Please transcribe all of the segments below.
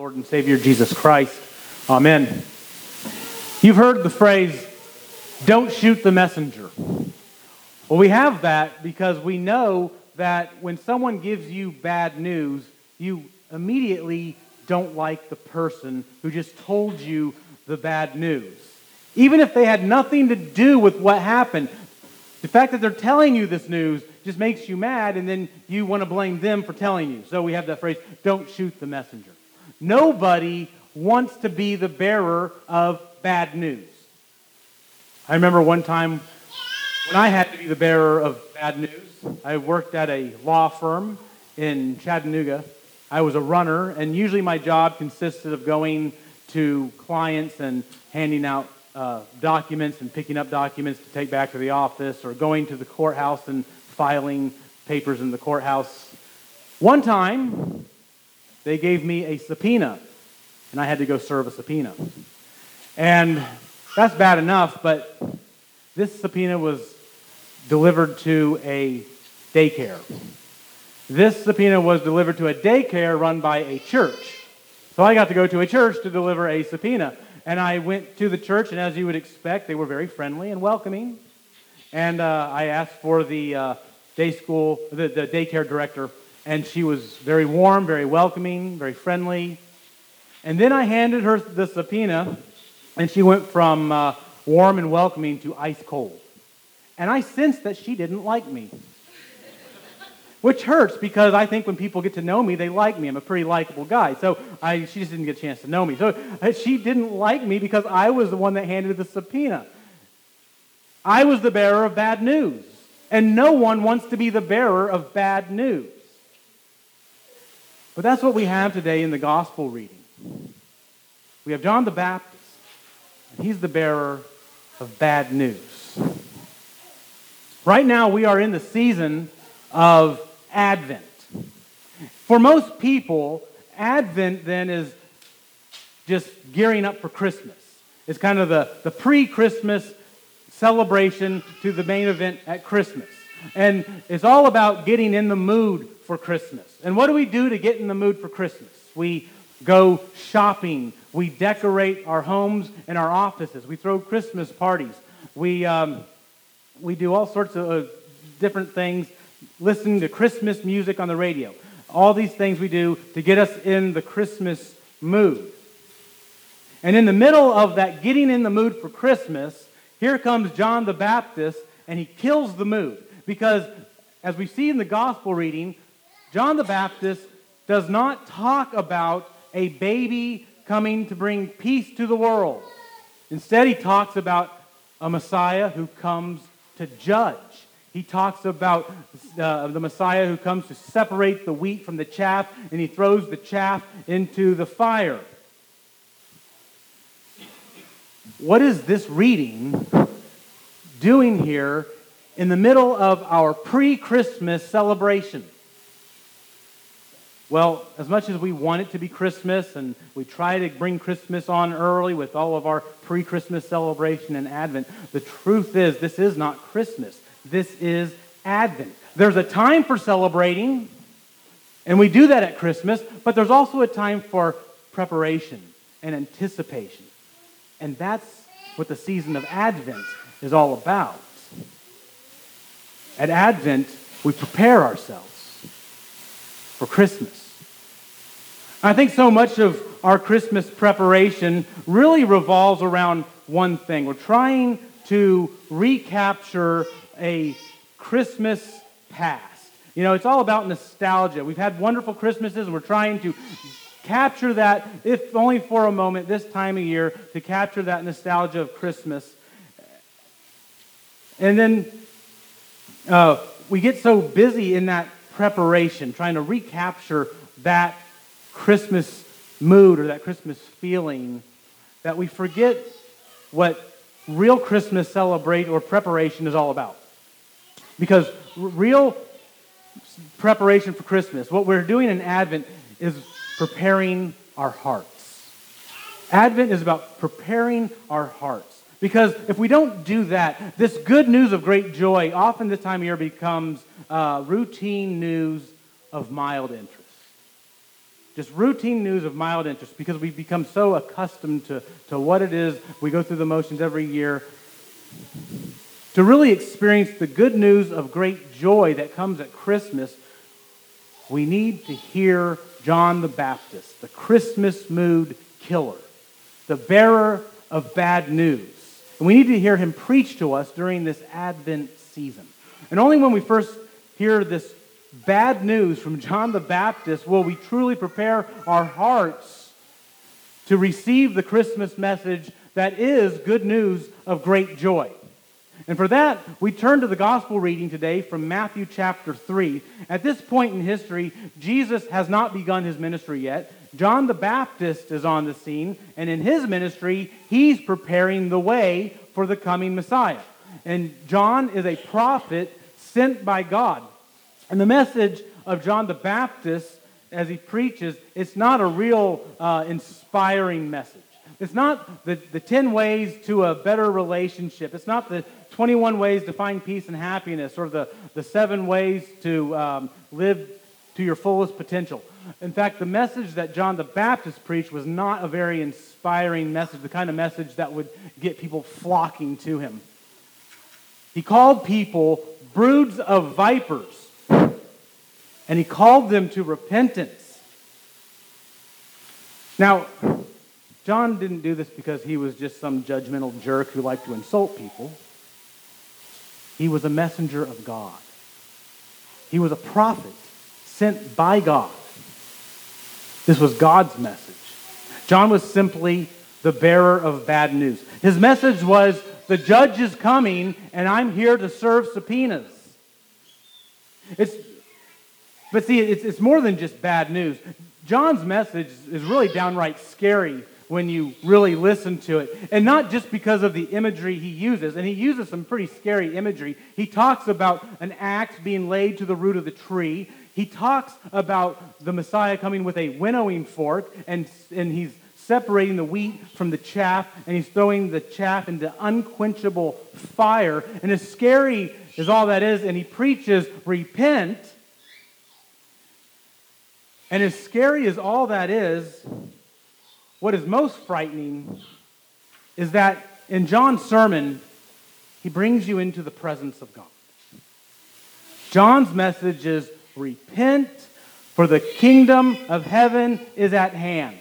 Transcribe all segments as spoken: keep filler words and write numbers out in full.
Lord and Savior Jesus Christ. Amen. You've heard the phrase, don't shoot the messenger. Well, we have that because we know that when someone gives you bad news, you immediately don't like the person who just told you the bad news. Even if they had nothing to do with what happened, the fact that they're telling you this news just makes you mad, and then you want to blame them for telling you. So we have that phrase, don't shoot the messenger. Nobody wants to be the bearer of bad news. I remember one time when I had to be the bearer of bad news. I worked at a law firm in Chattanooga. I was a runner, and usually my job consisted of going to clients and handing out uh, documents and picking up documents to take back to the office, or going to the courthouse and filing papers in the courthouse. One time, they gave me a subpoena, and I had to go serve a subpoena. And that's bad enough, but this subpoena was delivered to a daycare. This subpoena was delivered to a daycare run by a church. So I got to go to a church to deliver a subpoena. And I went to the church, and as you would expect, they were very friendly and welcoming. And uh, I asked for the uh, day school, the, the daycare director, and she was very warm, very welcoming, very friendly. And then I handed her the subpoena, and she went from uh, warm and welcoming to ice cold. And I sensed that she didn't like me. Which hurts, because I think when people get to know me, they like me. I'm a pretty likable guy. So I, she just didn't get a chance to know me. So uh, she didn't like me because I was the one that handed the subpoena. I was the bearer of bad news. And no one wants to be the bearer of bad news. But that's what we have today in the gospel reading. We have John the Baptist, and he's the bearer of bad news. Right now, we are in the season of Advent. For most people, Advent then is just gearing up for Christmas. It's kind of the, the pre-Christmas celebration to the main event at Christmas. And it's all about getting in the mood for Christmas. And what do we do to get in the mood for Christmas? We go shopping. We decorate our homes and our offices. We throw Christmas parties. We um, we do all sorts of uh, different things, listening to Christmas music on the radio. All these things we do to get us in the Christmas mood. And in the middle of that getting in the mood for Christmas, here comes John the Baptist, and he kills the mood. Because, as we see in the gospel reading, John the Baptist does not talk about a baby coming to bring peace to the world. Instead, he talks about a Messiah who comes to judge. He talks about uh, the Messiah who comes to separate the wheat from the chaff, and he throws the chaff into the fire. What is this reading doing here in the middle of our pre-Christmas celebration? Well, as much as we want it to be Christmas, and we try to bring Christmas on early with all of our pre-Christmas celebration and Advent, the truth is this is not Christmas. This is Advent. There's a time for celebrating, and we do that at Christmas, but there's also a time for preparation and anticipation. And that's what the season of Advent is all about. At Advent, we prepare ourselves for Christmas. I think so much of our Christmas preparation really revolves around one thing. We're trying to recapture a Christmas past. You know, it's all about nostalgia. We've had wonderful Christmases, and we're trying to capture that, if only for a moment, this time of year, to capture that nostalgia of Christmas. And then uh, we get so busy in that preparation, trying to recapture that Christmas mood or that Christmas feeling, that we forget what real Christmas celebrate or preparation is all about. Because real preparation for Christmas, what we're doing in Advent is preparing our hearts. Advent is about preparing our hearts. Because if we don't do that, this good news of great joy often this time of year becomes uh, routine news of mild interest. just routine news of mild interest because we've become so accustomed to, to what it is. We go through the motions every year. To really experience the good news of great joy that comes at Christmas, we need to hear John the Baptist, the Christmas mood killer, the bearer of bad news. And we need to hear him preach to us during this Advent season. And only when we first hear this bad news from John the Baptist will we truly prepare our hearts to receive the Christmas message that is good news of great joy. And for that, we turn to the gospel reading today from Matthew chapter three. At this point in history, Jesus has not begun his ministry yet. John the Baptist is on the scene, and in his ministry, he's preparing the way for the coming Messiah. And John is a prophet sent by God. And the message of John the Baptist, as he preaches, it's not a real uh, inspiring message. It's not the, the ten ways to a better relationship. It's not the twenty-one ways to find peace and happiness, or the, the seven ways to um, live to your fullest potential. In fact, the message that John the Baptist preached was not a very inspiring message, the kind of message that would get people flocking to him. He called people broods of vipers, and he called them to repentance. Now, John didn't do this because he was just some judgmental jerk who liked to insult people. He was a messenger of God. He was a prophet sent by God. This was God's message. John was simply the bearer of bad news. His message was, the judge is coming, and I'm here to serve subpoenas. It's, but see, it's, it's more than just bad news. John's message is really downright scary when you really listen to it. And not just because of the imagery he uses. And he uses some pretty scary imagery. He talks about an axe being laid to the root of the tree. He talks about the Messiah coming with a winnowing fork, and, and he's separating the wheat from the chaff, and he's throwing the chaff into unquenchable fire. And as scary as all that is, and he preaches, repent. And as scary as all that is, what is most frightening is that in John's sermon, he brings you into the presence of God. John's message is, repent, for the kingdom of heaven is at hand.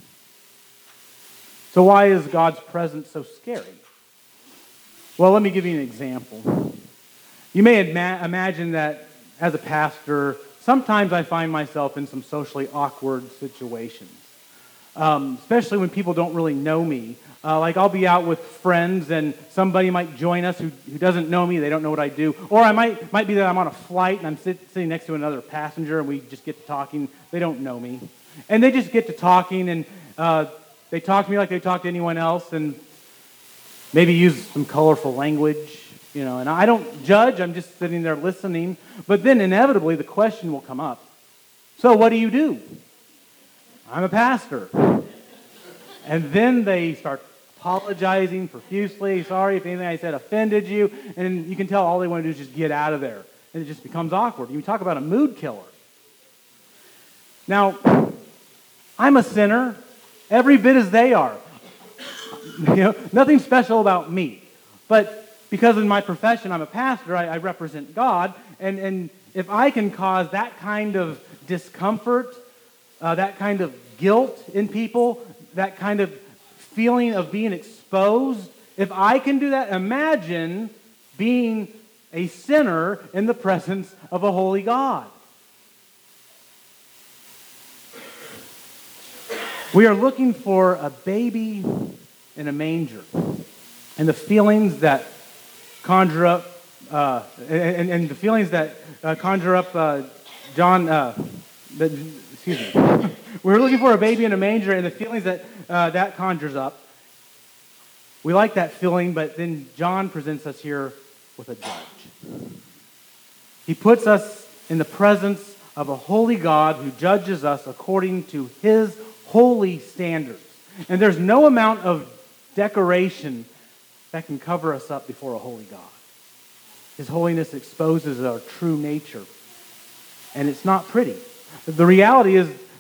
So why is God's presence so scary? Well, let me give you an example. You may ima- imagine that as a pastor, sometimes I find myself in some socially awkward situations. Um, especially when people don't really know me. Uh, like I'll be out with friends and somebody might join us who, who doesn't know me, they don't know what I do. Or I might might be that I'm on a flight and I'm sit, sitting next to another passenger and we just get to talking. They don't know me. And they just get to talking and uh, they talk to me like they talk to anyone else and maybe use some colorful language, you know. And I don't judge, I'm just sitting there listening. But then inevitably the question will come up. So what do you do? I'm a pastor. And then they start apologizing profusely. Sorry if anything I said offended you. And you can tell all they want to do is just get out of there. And it just becomes awkward. You talk about a mood killer. Now, I'm a sinner, every bit as they are. You know, nothing special about me. But because in my profession I'm a pastor, I, I represent God. And, and if I can cause that kind of discomfort, uh, that kind of guilt in people, that kind of feeling of being exposed, if I can do that, imagine being a sinner in the presence of a holy God. We are looking for a baby in a manger. And the feelings that conjure up, uh, and, and the feelings that uh, conjure up uh, John, uh, the, excuse me. We're looking for a baby in a manger, and the feelings that uh, that conjures up. We like that feeling, but then John presents us here with a judge. He puts us in the presence of a holy God who judges us according to his holy standards. And there's no amount of decoration that can cover us up before a holy God. His holiness exposes our true nature. And it's not pretty. The reality is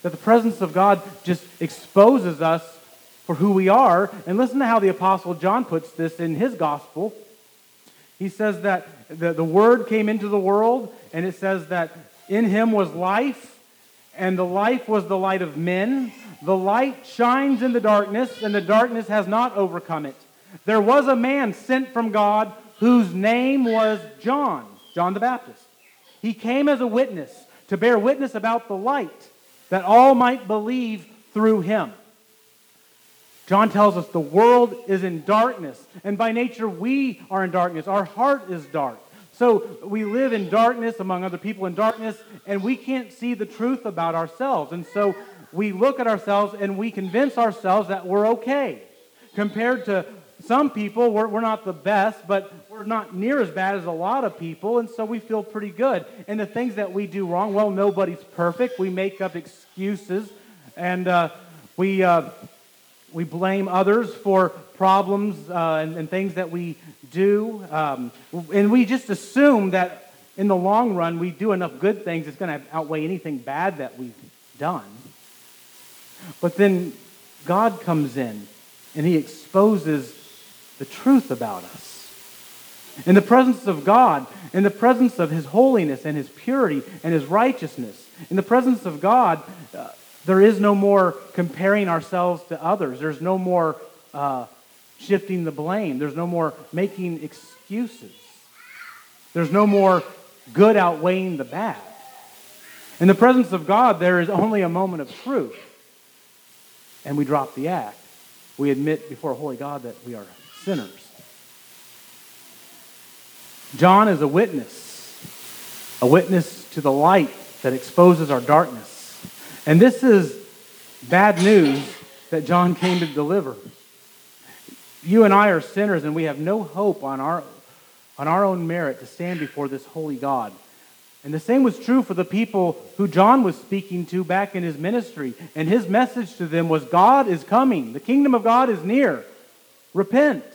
that the presence of God just exposes us for who we are. And listen to how the Apostle John puts this in his gospel. He says that the, the Word came into the world, and it says that in him was life, and the life was the light of men. The light shines in the darkness, and the darkness has not overcome it. There was a man sent from God whose name was John, John the Baptist. He came as a witness to bear witness about the light, that all might believe through him. John tells us the world is in darkness, and by nature we are in darkness. Our heart is dark. So we live in darkness among other people in darkness, and we can't see the truth about ourselves. And so we look at ourselves and we convince ourselves that we're okay. Compared to some people, we're, we're not the best, but we're not near as bad as a lot of people, and so we feel pretty good. And the things that we do wrong, well, nobody's perfect. We make up excuses, and uh, we... Uh, We blame others for problems uh, and, and things that we do. Um, and we just assume that in the long run, we do enough good things, it's going to outweigh anything bad that we've done. But then God comes in and he exposes the truth about us. In the presence of God, in the presence of his holiness and his purity and his righteousness, in the presence of God, uh, there is no more comparing ourselves to others. There's no more uh, shifting the blame. There's no more making excuses. There's no more good outweighing the bad. In the presence of God, there is only a moment of truth. And we drop the act. We admit before a holy God that we are sinners. John is a witness. A witness to the light that exposes our darkness. And this is bad news that John came to deliver. You and I are sinners, and we have no hope on our, on our own merit to stand before this holy God. And the same was true for the people who John was speaking to back in his ministry. And his message to them was, God is coming. The kingdom of God is near. Repent.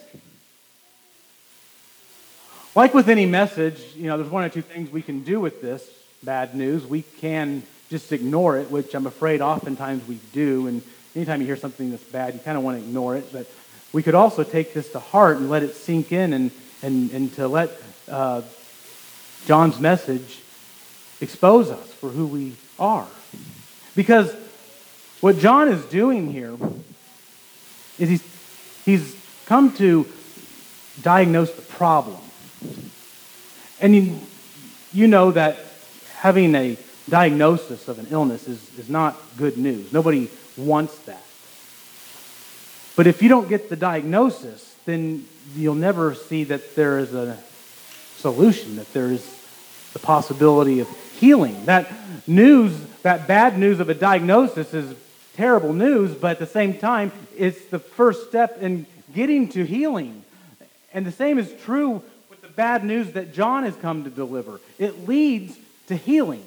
Like with any message, you know, there's one or two things we can do with this bad news. We can just ignore it, which I'm afraid oftentimes we do. And anytime you hear something that's bad, you kind of want to ignore it. But we could also take this to heart and let it sink in and, and, and to let uh, John's message expose us for who we are. Because what John is doing here is he's, he's come to diagnose the problem. And you, you know that having a diagnosis of an illness is, is not good news. Nobody wants that. But if you don't get the diagnosis, then you'll never see that there is a solution, that there is the possibility of healing. That news, that bad news of a diagnosis is terrible news, but at the same time, it's the first step in getting to healing. And the same is true with the bad news that John has come to deliver. It leads to healing.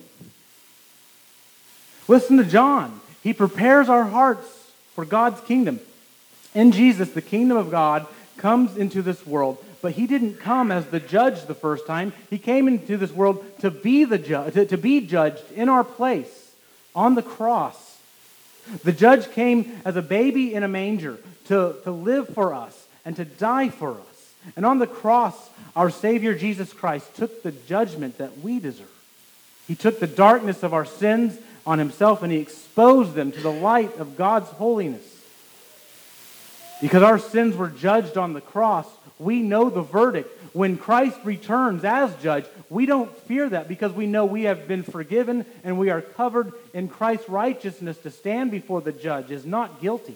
Listen to John. He prepares our hearts for God's kingdom. In Jesus, the kingdom of God comes into this world, but he didn't come as the judge the first time. He came into this world to be the judge, to, to be judged in our place on the cross. The judge came as a baby in a manger to, to live for us and to die for us. And on the cross, our Savior Jesus Christ took the judgment that we deserve. He took the darkness of our sins on himself and he exposed them to the light of God's holiness. Because our sins were judged on the cross, we know the verdict. When Christ returns as judge, we don't fear that because we know we have been forgiven and we are covered in Christ's righteousness to stand before the judge is not guilty.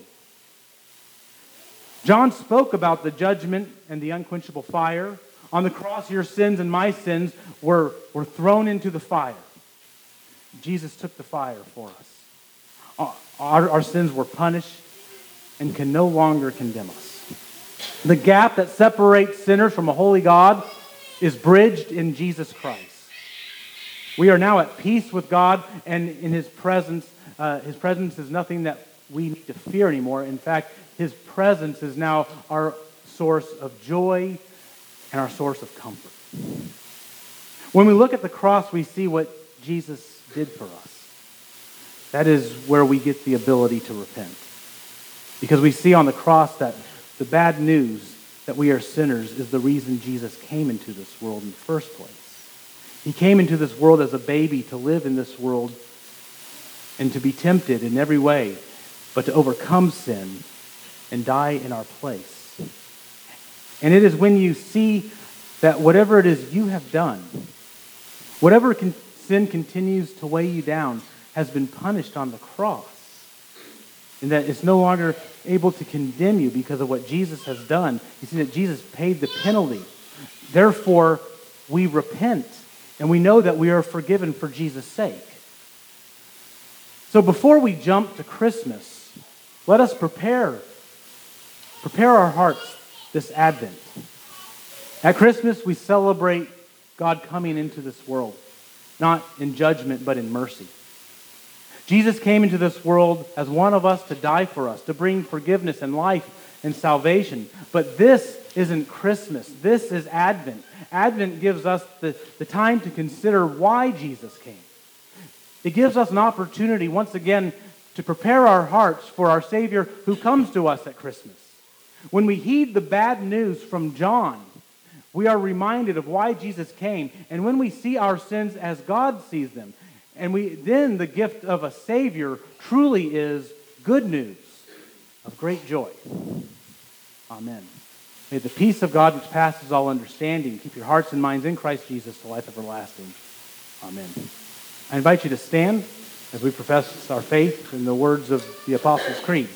John spoke about the judgment and the unquenchable fire. On the cross, your sins and my sins were, were thrown into the fire. Jesus took the fire for us. Our, our sins were punished and can no longer condemn us. The gap that separates sinners from a holy God is bridged in Jesus Christ. We are now at peace with God, and in his presence, uh, his presence is nothing that we need to fear anymore. In fact, his presence is now our source of joy and our source of comfort. When we look at the cross, we see what Jesus did for us. That is where we get the ability to repent. Because we see on the cross that the bad news that we are sinners is the reason Jesus came into this world in the first place. He came into this world as a baby to live in this world and to be tempted in every way, but to overcome sin and die in our place. And it is when you see that whatever it is you have done, whatever con- sin continues to weigh you down, has been punished on the cross. And that it's no longer able to condemn you because of what Jesus has done. You see that Jesus paid the penalty. Therefore, we repent, and we know that we are forgiven for Jesus' sake. So before we jump to Christmas, let us prepare, prepare our hearts this Advent. At Christmas, we celebrate God coming into this world, not in judgment, but in mercy. Jesus came into this world as one of us to die for us, to bring forgiveness and life and salvation. But this isn't Christmas. This is Advent. Advent gives us the, the time to consider why Jesus came. It gives us an opportunity, once again, to prepare our hearts for our Savior who comes to us at Christmas. When we heed the bad news from John, we are reminded of why Jesus came. And when we see our sins as God sees them, and we then the gift of a Savior truly is good news of great joy. Amen. May the peace of God which passes all understanding keep your hearts and minds in Christ Jesus to life everlasting. Amen. I invite you to stand as we profess our faith in the words of the Apostles' Creed.